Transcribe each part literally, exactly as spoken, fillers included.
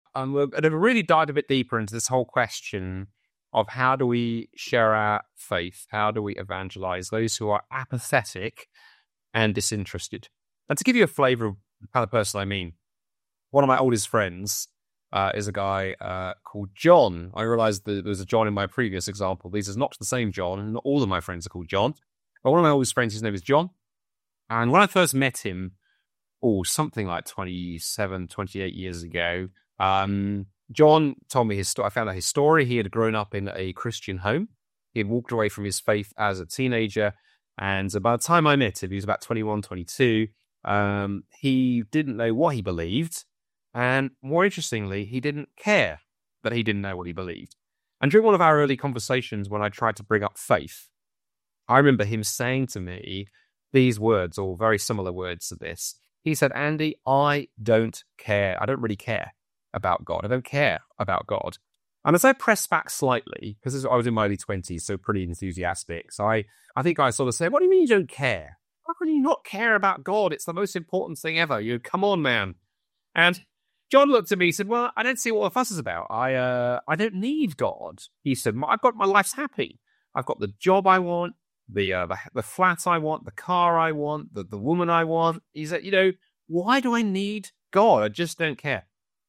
and we're going to really dive a bit deeper into this whole question of how do we share our faith? How do we evangelize those who are apathetic and disinterested? And to give you a flavor of the kind of person I mean, one of my oldest friends uh, is a guy uh, called John. I realized that there was a John in my previous example. These is not the same John, and not all of my friends are called John. But one of my oldest friends, his name is John. And when I first met him, oh, something like twenty-seven, twenty-eight years ago, um, John told me his story. I found out his story. He had grown up in a Christian home. He had walked away from his faith as a teenager. And by the time I met him, he was about twenty-one, twenty-two. Um, he didn't know what he believed. And more interestingly, he didn't care that he didn't know what he believed. And during one of our early conversations, when I tried to bring up faith, I remember him saying to me these words, or very similar words to this. He said, Andy, I don't care. I don't really care about God. I don't care about God. And as I pressed back slightly, because I was in my early twenties, so pretty enthusiastic, so I, I think I sort of said, what do you mean you don't care? How can you not care about God? It's the most important thing ever. You come on, man. And John looked at me and said, well, I don't see what the fuss is about. I uh, I don't need God. He said, I've got my life's happy. I've got the job I want, the uh, the, the flat I want, the car I want, the, the woman I want. He said, you know, why do I need God? I just don't care.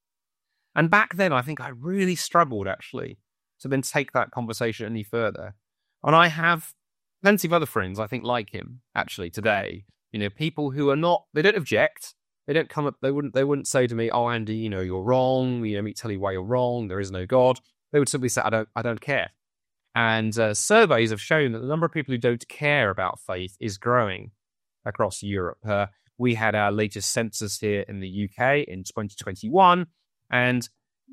And back then, I think I really struggled, actually, to then take that conversation any further. And I have plenty of other friends, I think, like him, actually, today. You know, people who are not, they don't object. They don't come up, they wouldn't, they wouldn't say to me, oh, Andy, you know, you're wrong. You know, let me tell you why you're wrong. There is no God. They would simply say, I don't, I don't care. And uh, surveys have shown that the number of people who don't care about faith is growing across Europe. Uh, we had our latest census here in the U K in twenty twenty-one, and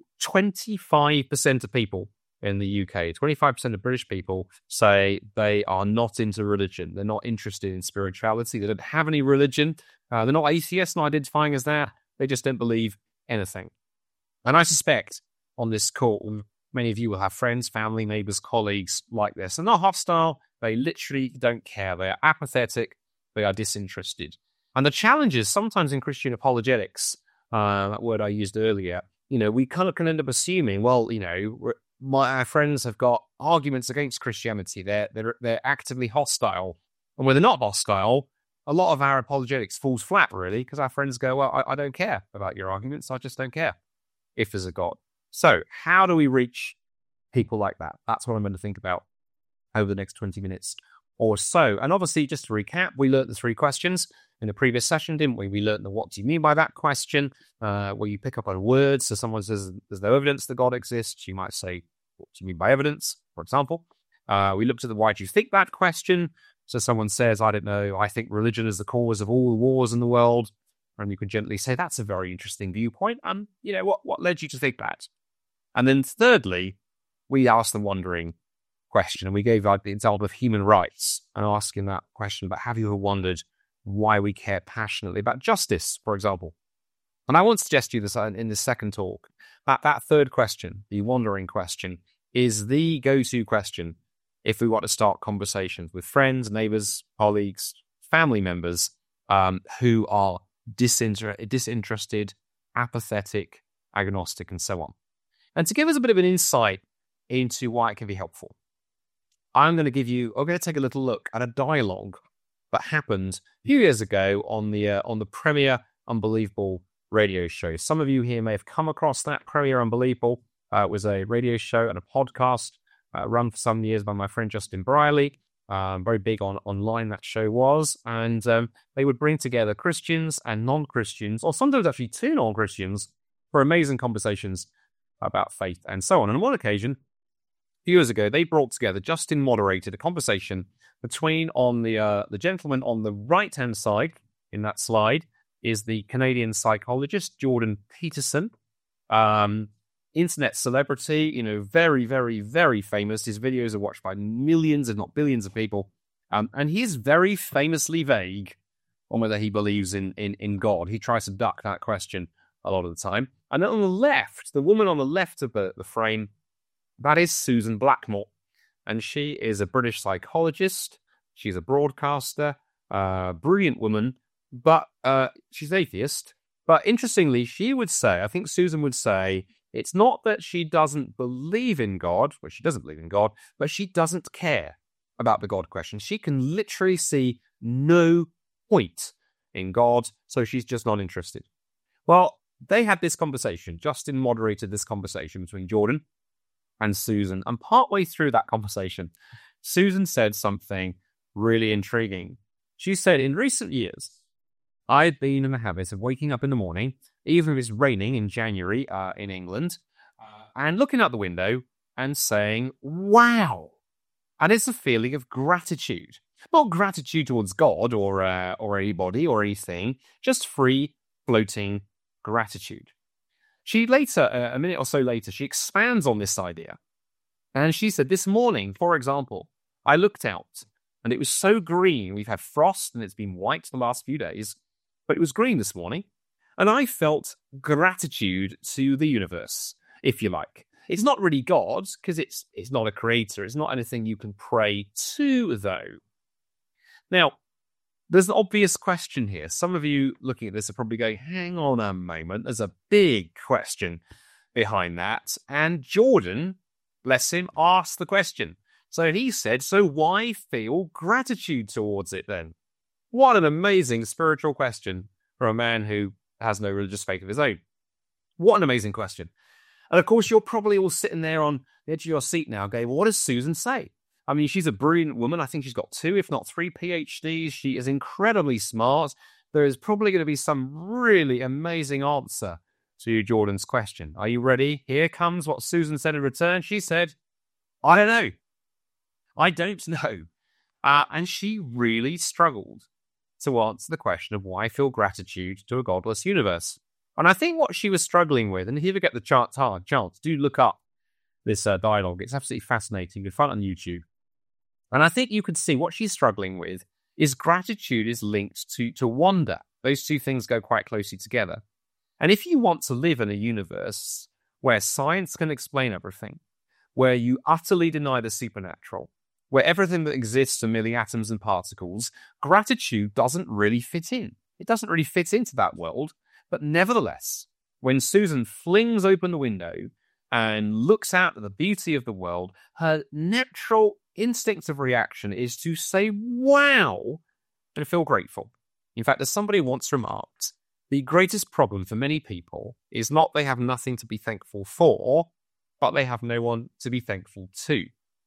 twenty-five percent of people in the U K, twenty-five percent of British people say they are not into religion. They're not interested in spirituality. They don't have any religion. Uh, they're not atheists, not identifying as that. They just don't believe anything. And I suspect on this call, many of you will have friends, family, neighbors, colleagues like this. They're not hostile. They literally don't care. They are apathetic. They are disinterested. And the challenge is sometimes in Christian apologetics, uh, that word I used earlier, you know, we kind of can end up assuming, well, you know, my our friends have got arguments against Christianity. They're, they're, they're actively hostile. And when they're not hostile, a lot of our apologetics falls flat, really, because our friends go, well, I, I don't care about your arguments. I just don't care if there's a God. So how do we reach people like that? That's what I'm going to think about over the next twenty minutes or so. And obviously, just to recap, we learned the three questions in the previous session, didn't we? We learned the what do you mean by that question, uh, where you pick up on words. So someone says there's no evidence that God exists. You might say, what do you mean by evidence, for example? Uh, we looked at the why do you think that question. So someone says, I don't know, I think religion is the cause of all the wars in the world. And you can gently say, that's a very interesting viewpoint. And, you know, what, what led you to think that? And then thirdly, we asked the wondering question. And we gave like the example of human rights and asking that question about, have you ever wondered why we care passionately about justice, for example? And I want to suggest to you this in this second talk, that that third question, the wondering question, is the go-to question if we want to start conversations with friends, neighbors, colleagues, family members um, who are disinter- disinterested, apathetic, agnostic, and so on. And to give us a bit of an insight into why it can be helpful, I'm going to give you, I'm going to take a little look at a dialogue that happened a few years ago on the uh, on the Premier Unbelievable radio show. Some of you here may have come across that. Premier Unbelievable. Uh, it was a radio show and a podcast uh, run for some years by my friend Justin Briley. Um, very big on online, that show was. And um, they would bring together Christians and non-Christians, or sometimes actually two non-Christians, for amazing conversations about faith and so on. And on one occasion, a few years ago, they brought together, Justin moderated a conversation between, on the uh, the gentleman on the right-hand side in that slide is the Canadian psychologist Jordan Peterson, um, internet celebrity, you know, very, very, very famous. His videos are watched by millions, if not billions of people. Um, and he's very famously vague on whether he believes in, in, in God. He tries to duck that question a lot of the time. And then on the left, the woman on the left of the, the frame, that is Susan Blackmore. And she is a British psychologist. She's a broadcaster, uh, brilliant woman, but uh, she's atheist. But interestingly, she would say, I think Susan would say, It's not that she doesn't believe in God, well, she doesn't believe in God, but she doesn't care about the God question. She can literally see no point in God, so she's just not interested. Well, they had this conversation. Justin moderated this conversation between Jordan and Susan, and partway through that conversation, Susan said something really intriguing. She said, in recent years, I'd been in the habit of waking up in the morning, even if it's raining in January uh, in England, uh, and looking out the window and saying, wow. And it's a feeling of gratitude. Not gratitude towards God or uh, or anybody or anything, just free, floating gratitude. She later, uh, a minute or so later, she expands on this idea. And she said, this morning, for example, I looked out and it was so green. We've had frost and it's been white the last few days, but it was green this morning. And I felt gratitude to the universe, if you like. It's not really God, because it's it's not a creator. It's not anything you can pray to, though. Now, there's an obvious question here. Some of you looking at this are probably going, hang on a moment. There's a big question behind that. And Jordan, bless him, asked the question. So he said, so why feel gratitude towards it then? What an amazing spiritual question for a man who has no religious faith of his own. What an amazing question. And of course, you're probably all sitting there on the edge of your seat now going, well, what does Susan say? I mean, she's a brilliant woman. I think she's got two, if not three P H Ds. She is incredibly smart. There is probably going to be some really amazing answer to Jordan's question. Are you ready? Here comes what Susan said in return. She said, I don't know. I don't know. Uh, and she really struggled to answer the question of why feel gratitude to a godless universe. And I think what she was struggling with, and if you ever get the chance, hard chance, do look up this uh, dialogue. It's absolutely fascinating. You can find it on YouTube. And I think you can see what she's struggling with is gratitude is linked to, to wonder. Those two things go quite closely together. And if you want to live in a universe where science can explain everything, where you utterly deny the supernatural, where everything that exists are merely atoms and particles, gratitude doesn't really fit in. It doesn't really fit into that world. But nevertheless, when Susan flings open the window and looks out at the beauty of the world, her natural instinctive reaction is to say, wow, and feel grateful. In fact, as somebody once remarked, the greatest problem for many people is not they have nothing to be thankful for, but they have no one to be thankful to.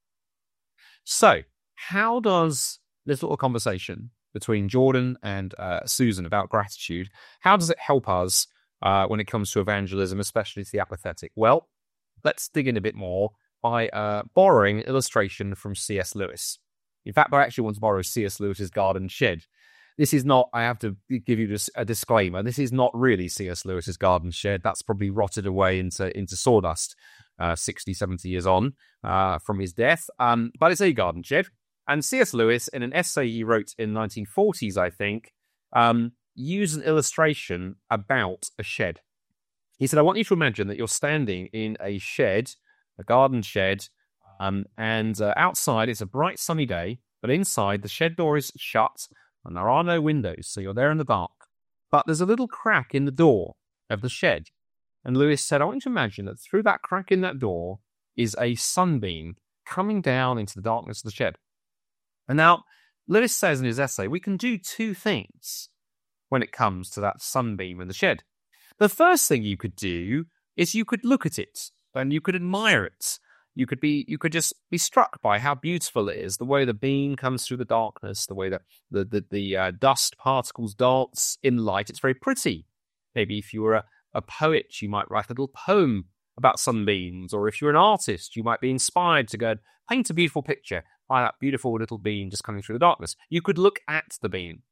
So, how does this little conversation between Jordan and uh, Susan about gratitude, how does it help us uh, when it comes to evangelism, especially to the apathetic? Well, let's dig in a bit more by uh, borrowing an illustration from C S Lewis. In fact, I actually want to borrow C S Lewis's Garden Shed. This is not, I have to give you a disclaimer, this is not really C S Lewis's Garden Shed. That's probably rotted away into, into sawdust uh, sixty, seventy years on uh, from his death. Um, but it's a garden shed. And C S Lewis, in an essay he wrote in the nineteen forties, I think, um, used an illustration about a shed. He said, I want you to imagine that you're standing in a shed, a garden shed, um, and uh, outside it's a bright sunny day, but inside the shed door is shut and there are no windows, so you're there in the dark. But there's a little crack in the door of the shed. And Lewis said, I want you to imagine that through that crack in that door is a sunbeam coming down into the darkness of the shed. And now, Lewis says in his essay, we can do two things when it comes to that sunbeam in the shed. The first thing you could do is you could look at it and you could admire it. You could be, you could just be struck by how beautiful it is, the way the beam comes through the darkness, the way that the the, the uh, dust particles dance in light. It's very pretty. Maybe if you were a, a poet, you might write a little poem about sunbeams, or if you're an artist, you might be inspired to go and paint a beautiful picture by that beautiful little beam just coming through the darkness. You could look at the beam.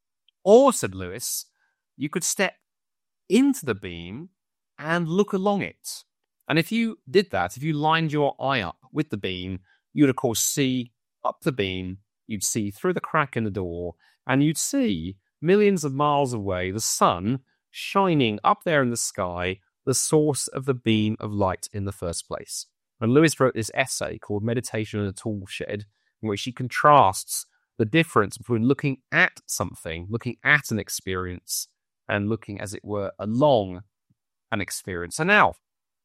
Or, said Lewis, you could step into the beam and look along it. And if you did that, if you lined your eye up with the beam, you'd of course see up the beam, you'd see through the crack in the door, and you'd see millions of miles away the sun shining up there in the sky, the source of the beam of light in the first place. And Lewis wrote this essay called Meditation in a Tool Shed, in which he contrasts the difference between looking at something, looking at an experience, and looking, as it were, along an experience. And now,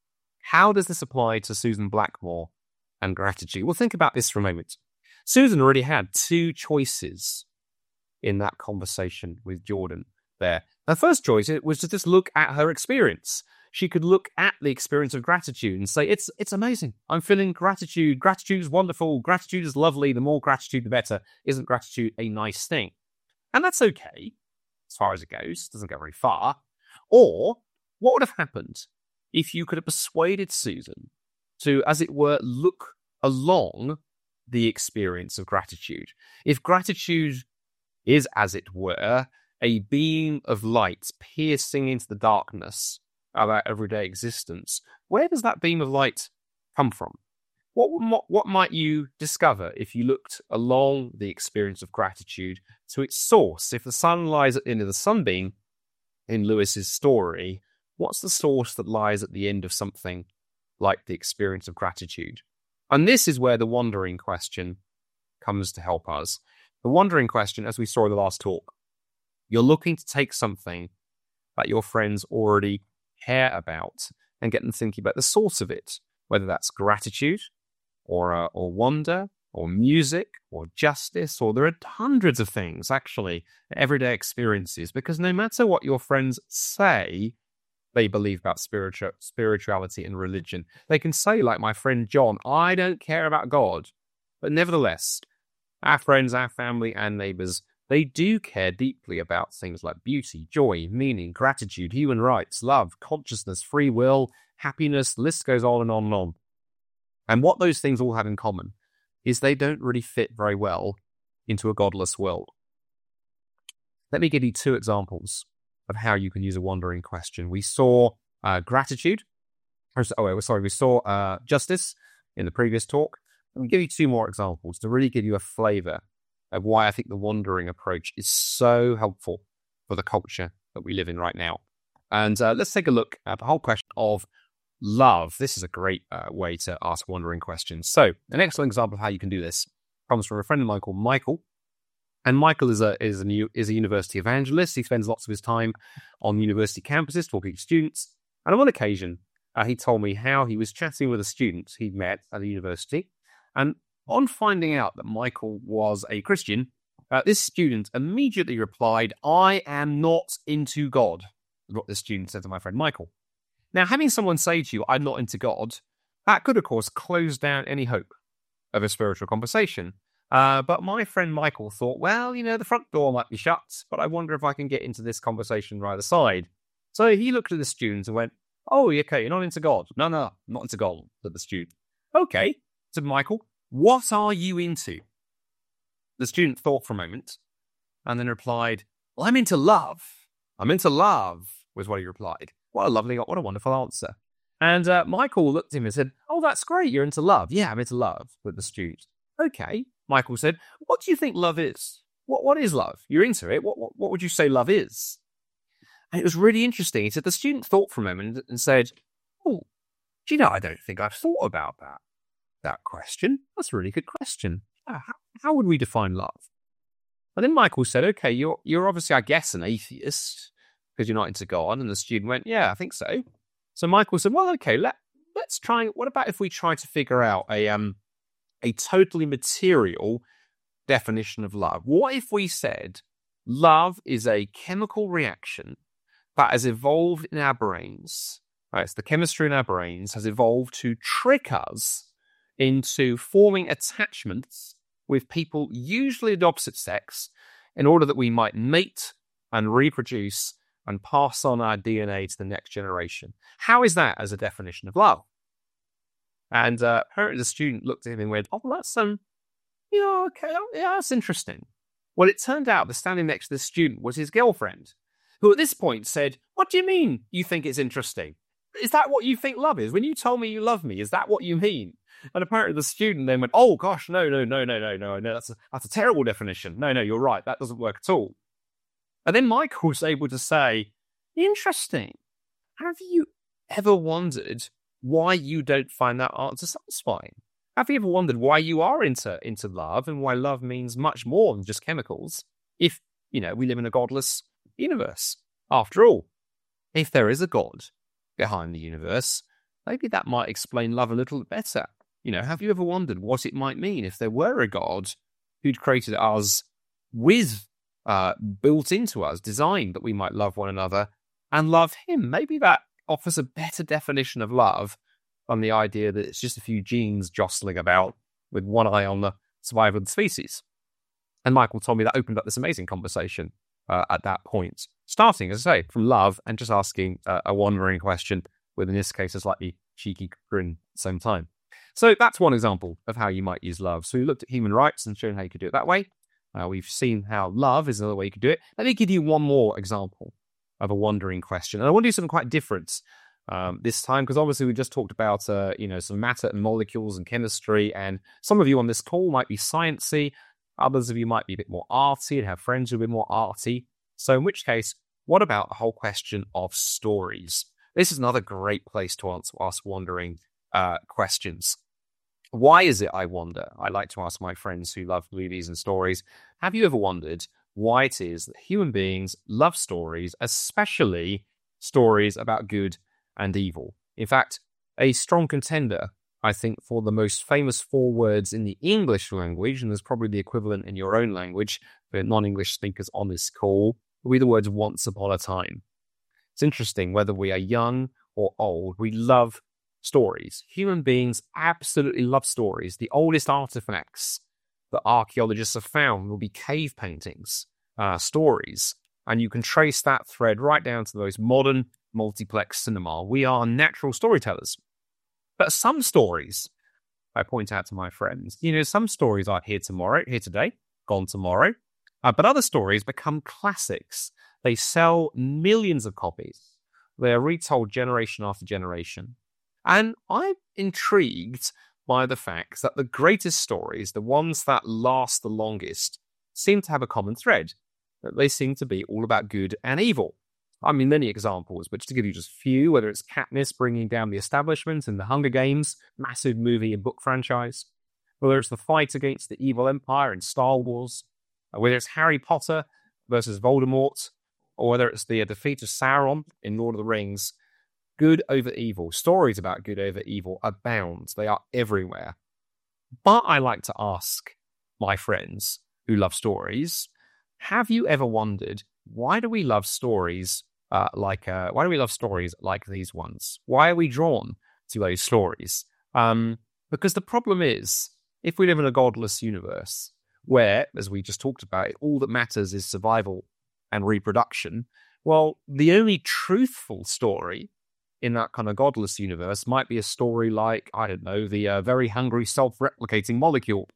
How does this apply to Susan Blackmore and gratitude? Well, think about this for a moment. Susan already had two choices in that conversation with Jordan there. Her first choice was to just look at her experience. She could look at the experience of gratitude and say, it's it's amazing. I'm feeling gratitude. Gratitude is wonderful. Gratitude is lovely. The more gratitude, the better. Isn't gratitude a nice thing? And that's okay, as far as it goes. It doesn't go very far. Or what would have happened if you could have persuaded Susan to, as it were, look along the experience of gratitude? If gratitude is, as it were, a beam of light piercing into the darkness of our everyday existence, where does that beam of light come from? What, what, what might you discover if you looked along the experience of gratitude to its source? If the sun lies at the end of the sunbeam in Lewis's story, what's the source that lies at the end of something like the experience of gratitude? And this is where the wondering question comes to help us. The wondering question, as we saw in the last talk, you're looking to take something that your friends already care about and get them thinking about the source of it, whether that's gratitude or uh, or wonder or music or justice, or there are hundreds of things, actually, everyday experiences, because no matter what your friends say they believe about spiritual spirituality and religion, they can say, like my friend John, I don't care about God. But nevertheless, our friends, our family, and neighbors, they do care deeply about things like beauty, joy, meaning, gratitude, human rights, love, consciousness, free will, happiness. The list goes on and on and on. And what those things all have in common is they don't really fit very well into a godless world. Let me give you two examples of how you can use a wandering question. We saw uh, gratitude. Oh, sorry, we saw uh, justice in the previous talk. Let me give you two more examples to really give you a flavor of why I think the wandering approach is so helpful for the culture that we live in right now. And uh, let's take a look at the whole question of love. This is a great uh, way to ask wandering questions. So an excellent example of how you can do this comes from a friend of mine called Michael. And Michael is a is a new is a university evangelist. He spends lots of his time on university campuses talking to students. And on one occasion, uh, he told me how he was chatting with a student he'd met at the university. And on finding out that Michael was a Christian, uh, this student immediately replied, I am not into God, is what this student said to my friend Michael. Now, having someone say to you, I'm not into God, that could, of course, close down any hope of a spiritual conversation. Uh, but my friend Michael thought, well, you know, the front door might be shut, but I wonder if I can get into this conversation from either side. So he looked at the student and went, oh, okay, you're not into God. No, no, I'm not into God, said the student. Okay, said Michael, what are you into? The student thought for a moment and then replied, well, I'm into love. I'm into love, was what he replied. What a lovely, what a wonderful answer. And uh, Michael looked at him and said, oh, that's great, you're into love. Yeah, I'm into love, with the student. Okay, Michael said, what do you think love is? What What is love? You're into it. What, what, what would you say love is? And it was really interesting. He said, the student thought for a moment and said, oh, do you know, I don't think I've thought about that. That question. That's a really good question. How, how would we define love? And then Michael said, okay, you're you're obviously, I guess, an atheist because you're not into God. And the student went, yeah, I think so. So Michael said, well, okay, let, let's try. What about if we try to figure out a um a totally material definition of love? What if we said love is a chemical reaction that has evolved in our brains? Right, it's the chemistry in our brains has evolved to trick us into forming attachments with people, usually of the opposite sex, in order that we might mate and reproduce and pass on our D N A to the next generation. How is that as a definition of love? And uh, apparently the student looked at him and went, oh, that's, um, you know, okay, yeah, that's interesting. Well, it turned out that standing next to the student was his girlfriend, who at this point said, what do you mean you think it's interesting? Is that what you think love is? When you told me you love me, is that what you mean? And apparently the student then went, oh, gosh, no, no, no, no, no, no, no, that's a, that's a terrible definition. No, no, you're right. That doesn't work at all. And then Michael was able to say, interesting. Have you ever wondered why you don't find that answer satisfying? Have you ever wondered why you are into, into love and why love means much more than just chemicals if, you know, we live in a godless universe? After all, if there is a God behind the universe, maybe that might explain love a little bit better. You know, have you ever wondered what it might mean if there were a God who'd created us with, uh, built into us, designed that we might love one another and love him? Maybe that offers a better definition of love than the idea that it's just a few genes jostling about with one eye on the survival of the species. And Michael told me that opened up this amazing conversation uh, at that point, starting, as I say, from love and just asking uh, a wandering question with, in this case, a slightly cheeky grin at the same time. So that's one example of how you might use love. So we looked at human rights and shown how you could do it that way. Uh, we've seen how love is another way you could do it. Let me give you one more example of a wandering question. And I want to do something quite different um, this time, because obviously we just talked about, uh, you know, some matter and molecules and chemistry. And some of you on this call might be sciencey. Others of you might be a bit more arty and have friends who are a bit more arty. So in which case, what about the whole question of stories? This is another great place to answer, ask wandering uh, questions. Why is it, I wonder? I like to ask my friends who love movies and stories, have you ever wondered why it is that human beings love stories, especially stories about good and evil? In fact, a strong contender, I think, for the most famous four words in the English language, and there's probably the equivalent in your own language for non-English speakers on this call, will be the words once upon a time. It's interesting, whether we are young or old, we love stories. Human beings absolutely love stories. The oldest artifacts that archaeologists have found will be cave paintings, uh, stories, and you can trace that thread right down to the most modern multiplex cinema. We are natural storytellers. But some stories, I point out to my friends, you know, some stories are here tomorrow, here today, gone tomorrow. Uh, but other stories become classics. They sell millions of copies. They are retold generation after generation. And I'm intrigued by the fact that the greatest stories, the ones that last the longest, seem to have a common thread. That they seem to be all about good and evil. I mean, many examples, but just to give you just a few, whether it's Katniss bringing down the establishment in the Hunger Games, massive movie and book franchise, whether it's the fight against the evil empire in Star Wars, whether it's Harry Potter versus Voldemort, or whether it's the defeat of Sauron in Lord of the Rings, good over evil, stories about good over evil abound. They are everywhere. But I like to ask my friends who love stories, have you ever wondered, why do we love stories uh, like uh, why do we love stories like these ones? Why are we drawn to those stories? Um, because the problem is, if we live in a godless universe where, as we just talked about, all that matters is survival and reproduction, well, the only truthful story in that kind of godless universe might be a story like, I don't know, the uh, very hungry self-replicating molecule,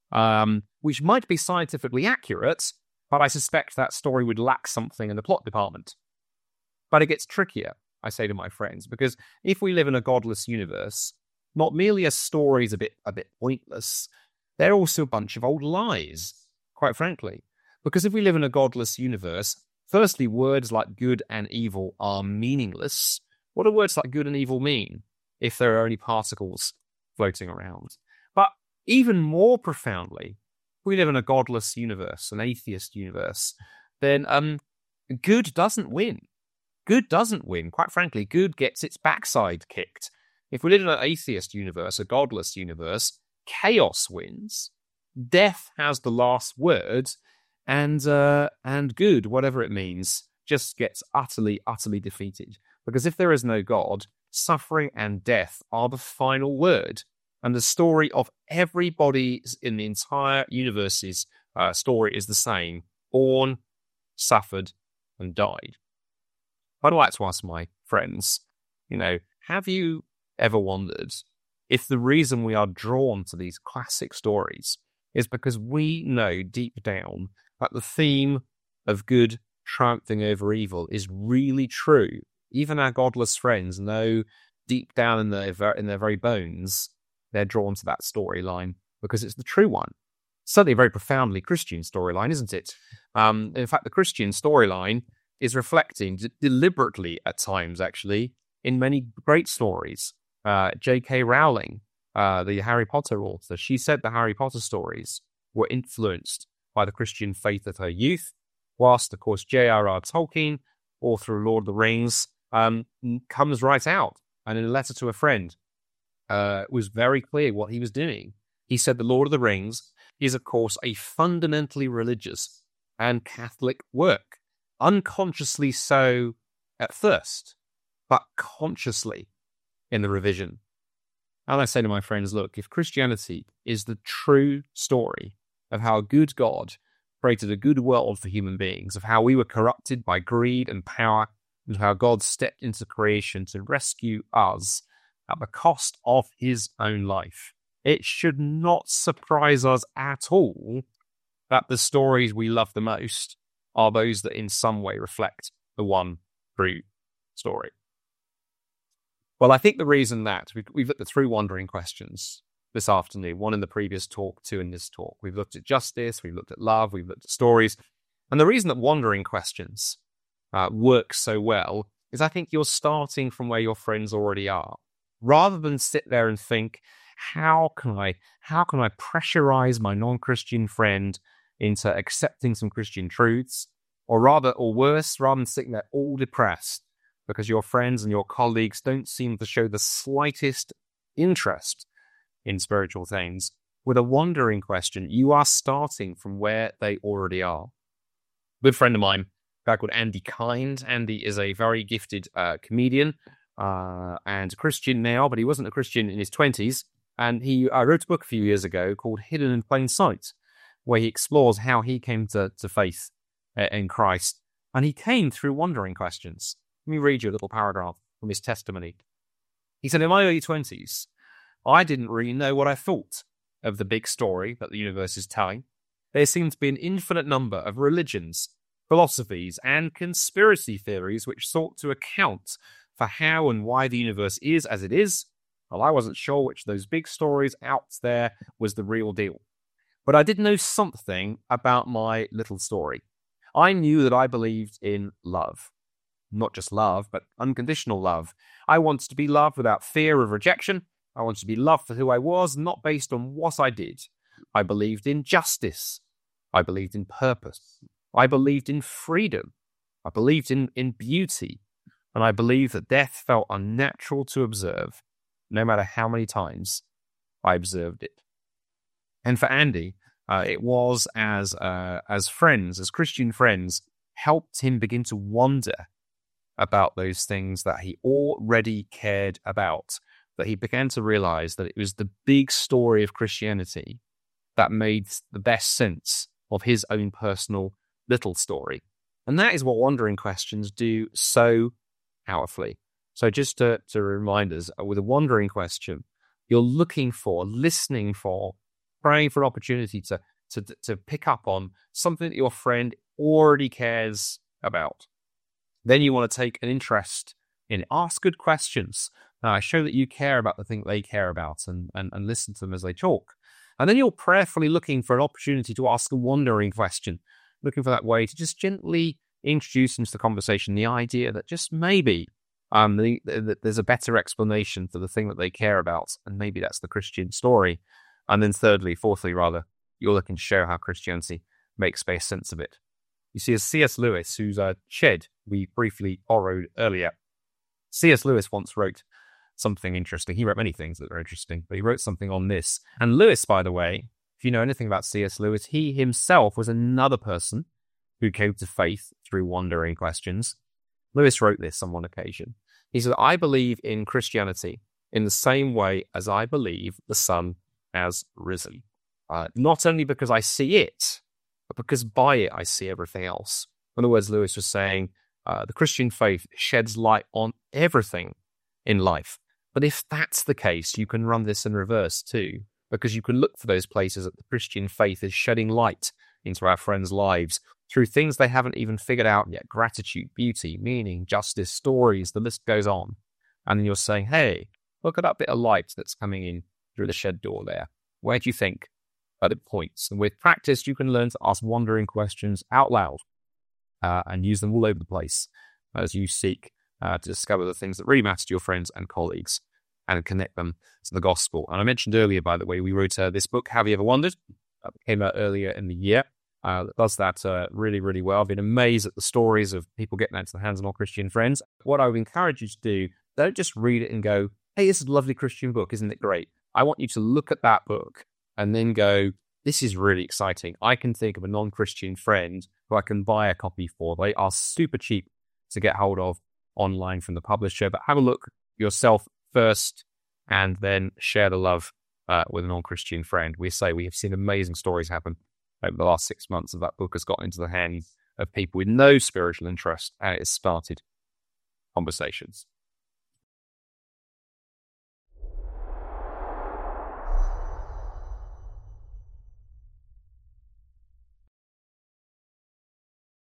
um, which might be scientifically accurate, but I suspect that story would lack something in the plot department. But it gets trickier, I say to my friends, because if we live in a godless universe, not merely are stories a bit a bit pointless, they're also a bunch of old lies, quite frankly. Because if we live in a godless universe, firstly, words like good and evil are meaningless. What do words like good and evil mean if there are only particles floating around? But even more profoundly, if we live in a godless universe, an atheist universe, then um, good doesn't win. Good doesn't win. Quite frankly, good gets its backside kicked. If we live in an atheist universe, a godless universe, chaos wins. Death has the last word, and uh, and good, whatever it means, just gets utterly, utterly defeated. Because if there is no God, suffering and death are the final word. And the story of everybody in the entire universe's uh, story is the same. Born, suffered, and died. I'd like to ask my friends, you know, have you ever wondered if the reason we are drawn to these classic stories is because we know deep down that the theme of good triumphing over evil is really true? Even our godless friends know deep down in their, in their very bones, they're drawn to that storyline because it's the true one. Certainly a very profoundly Christian storyline, isn't it? Um, in fact, the Christian storyline is reflecting d- deliberately at times, actually, in many great stories. Uh, J K Rowling, uh, the Harry Potter author, she said the Harry Potter stories were influenced by the Christian faith of her youth, whilst, of course, J R R Tolkien, author of Lord of the Rings, um, comes right out and in a letter to a friend, uh, was very clear what he was doing. He said The Lord of the Rings is, of course, a fundamentally religious and Catholic work, unconsciously so at first, but consciously in the revision. And I say to my friends, look, if Christianity is the true story of how a good God created a good world for human beings, of how we were corrupted by greed and power, and how God stepped into creation to rescue us at the cost of his own life, it should not surprise us at all that the stories we love the most are those that in some way reflect the one true story. Well, I think the reason that we've, we've looked at three wandering questions this afternoon, one in the previous talk, two in this talk. We've looked at justice, we've looked at love, we've looked at stories. And the reason that wandering questions uh, work so well is I think you're starting from where your friends already are. Rather than sit there and think, how can I, how can I pressurize my non-Christian friend into accepting some Christian truths? Or rather, or worse, rather than sitting there all depressed because your friends and your colleagues don't seem to show the slightest interest in spiritual things, with a wandering question, you are starting from where they already are. A good friend of mine, a guy called Andy Kind. Andy is a very gifted uh, comedian uh, and a Christian now, but he wasn't a Christian in his twenties. And he uh, wrote a book a few years ago called Hidden in Plain Sight, where he explores how he came to, to faith uh, in Christ. And he came through wandering questions. Let me read you a little paragraph from his testimony. He said, in my early twenties, I didn't really know what I thought of the big story that the universe is telling. There seemed to be an infinite number of religions, philosophies, and conspiracy theories which sought to account for how and why the universe is as it is. Well, I wasn't sure which of those big stories out there was the real deal. But I did know something about my little story. I knew that I believed in love. Not just love, but unconditional love. I wanted to be loved without fear of rejection. I wanted to be loved for who I was, not based on what I did. I believed in justice. I believed in purpose. I believed in freedom. I believed in, in beauty. And I believed that death felt unnatural to observe, no matter how many times I observed it. And for Andy, uh, it was as uh, as friends, as Christian friends, helped him begin to wonder about those things that he already cared about, that he began to realize that it was the big story of Christianity that made the best sense of his own personal little story. And that is what wandering questions do so powerfully. So just to, to remind us, with a wandering question, you're looking for, listening for, praying for an opportunity to, to, to pick up on something that your friend already cares about. Then you want to take an interest in it. Ask good questions. Uh, show that you care about the thing that they care about, and, and, and listen to them as they talk. And then you're prayerfully looking for an opportunity to ask a wandering question, looking for that way to just gently introduce into the conversation the idea that just maybe um, the, the, there's a better explanation for the thing that they care about, and maybe that's the Christian story. And then thirdly, fourthly rather, you're looking to show how Christianity makes best sense of it. You see, as C S Lewis, whose uh, shed we briefly borrowed earlier, C S Lewis once wrote something interesting. He wrote many things that are interesting, but he wrote something on this. And Lewis, by the way, if you know anything about C S Lewis, he himself was another person who came to faith through wandering questions. Lewis wrote this on one occasion. He said, I believe in Christianity in the same way as I believe the sun has risen. Uh, not only because I see it, but because by it I see everything else. In other words, Lewis was saying, uh, the Christian faith sheds light on everything in life. But if that's the case, you can run this in reverse too, because you can look for those places that the Christian faith is shedding light into our friends' lives through things they haven't even figured out yet. Gratitude, beauty, meaning, justice, stories, the list goes on. And then you're saying, hey, look at that bit of light that's coming in through the shed door there. Where do you think that it points? And with practice, you can learn to ask wandering questions out loud uh, and use them all over the place as you seek uh, to discover the things that really matter to your friends and colleagues and connect them to the gospel. And I mentioned earlier, by the way, we wrote uh, this book, Have You Ever Wondered? That came out earlier in the year. Uh, that does that uh, really, really well. I've been amazed at the stories of people getting that into the hands of non-Christian friends. What I would encourage you to do don't just read it and go, hey, this is a lovely Christian book. Isn't it great? I want you to look at that book and then go, this is really exciting. I can think of a non-Christian friend who I can buy a copy for. They are super cheap to get hold of online from the publisher, but have a look yourself first and then share the love uh, with a non-Christian friend. We say we have seen amazing stories happen over the last six months as that book has got into the hands of people with no spiritual interest, and it has started conversations.